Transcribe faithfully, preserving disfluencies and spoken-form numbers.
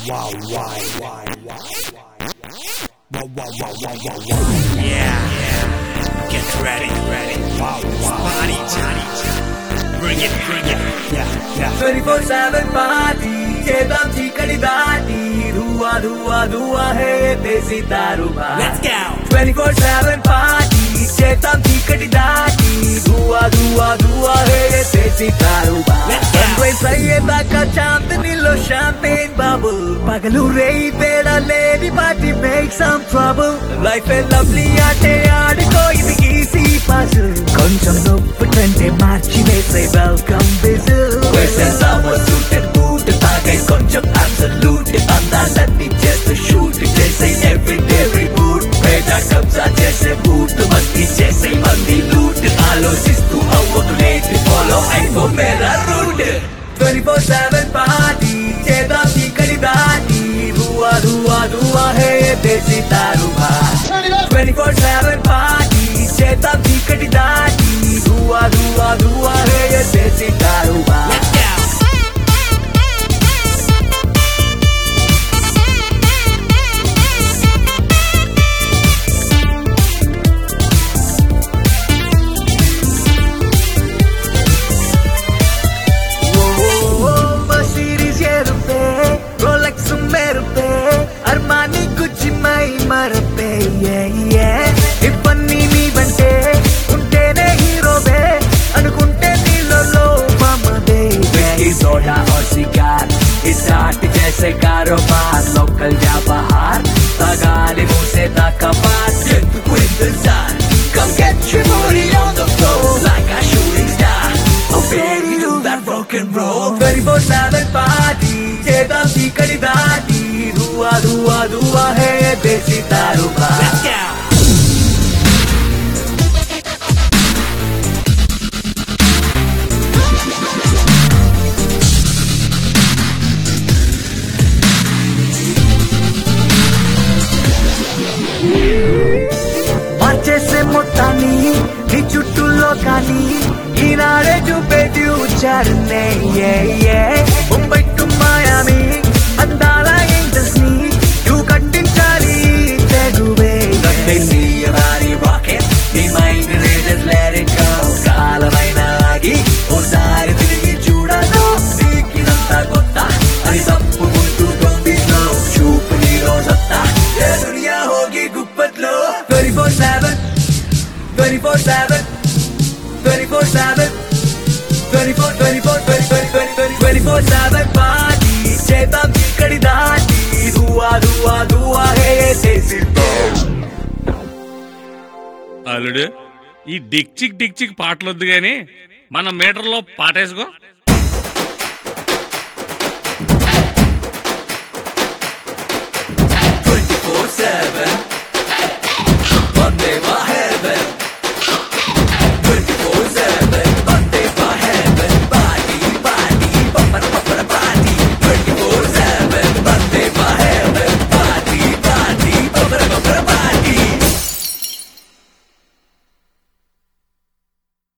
wow, why, why, why, wow, wow, wow, wow, wow, wow. Yeah, yeah. Get ready, ready. Wow, wow. Party time. Bring it, bring it. Yeah, yeah. twenty-four seven party. చేద్దాం చీకటి దాటి ధువా ధువా ధువా హే దేశీ దారుబా. Let's go. twenty-four seven party. చేద్దాం చీకటి దాటి ధువా ధువా ధువా హే దేశీ దారుబా. Sunrise అయ్యేదాకా చాందనీలో champagne bubble. పగలు రేయి తేడా లేని party make some trouble. Life a lovely ఆటే ఆడుకో ఇది ఈజీ పజిల్. కొంచెం నొప్పుంటే మార్చి వేసే వెల్కమ్ విజిల్. వేసేద్దాం సూటెడ్ బూట్ తాగై కొంచెం అబ్సల్యూట్. అందాలన్నీ చేస్తూ షూట్ చేసే ఎవ్రీడే రిబూట్. పేట కబ్జా చేసే బూట్ మస్తి చేసే మంది లూట్. ఆలోచిస్తూ అవ్వదు లేట్ ఫాలో అయిపో మేరా రూట్. twenty-four seven పార్టీ చేద్దాం చీకటి దాటి ధువా ధువా ధువా హే దేశీ దారుబా. twenty-four seven పార్టీ చేద్దాం చీకటి దాటి ధువా ధువా ధువా హే దేశీ దారుబా. అర్మాని గుచ్చి మై మరపే ఇవన్నీ నీవంటే ఉంటేనే హీరోవే అనుకుంటే నీళ్ళలో మమదే. సోడా और सिगार स्टार्ट जैसे कारोबार. लोकल या बाहर तगाले मुंह से ताकबार. ఎందుకు ఇంతజార్ come get your booty on the floor like a shooting star. Oh baby do that rock and roll. twenty-four seven party చేద్దాం చీకటి దాటి ధువా ధువా ధువా హే దేశీ దారుబా. Let's go. మార్చేసే మొత్తాన్ని నీ చుట్టూలో కానీ ఈనాడే చూపేది ఉచ్చారణే. ముంబై టు మాయామి అందాల ఏంజల్స్ ని నువ్వు కట్టించాలి తెగువే. కట్టేసి వారి రాకెట్ నీ mind raises let it go. కాలమైన ఆగి ఓసారి తిరిగి చూడను నీకినంత కొత్త అది తప్పుకుంటూ తొమ్మిదిలో చూపు నీ రోజంతా ఏ దునియా హోగి గుప్పట్లో. twenty-four seven twenty-four seven twenty-four seven twenty-four twenty-four twenty-four seven party చేద్దాం చీకటి దాటి ధువా ధువా ధువా హే దేశీ. అల్లుడు ఈ డిక్ చిక్ డిక్ చిక్ పాటలొద్దు గాని మన మీటర్లో పాటేసుకో.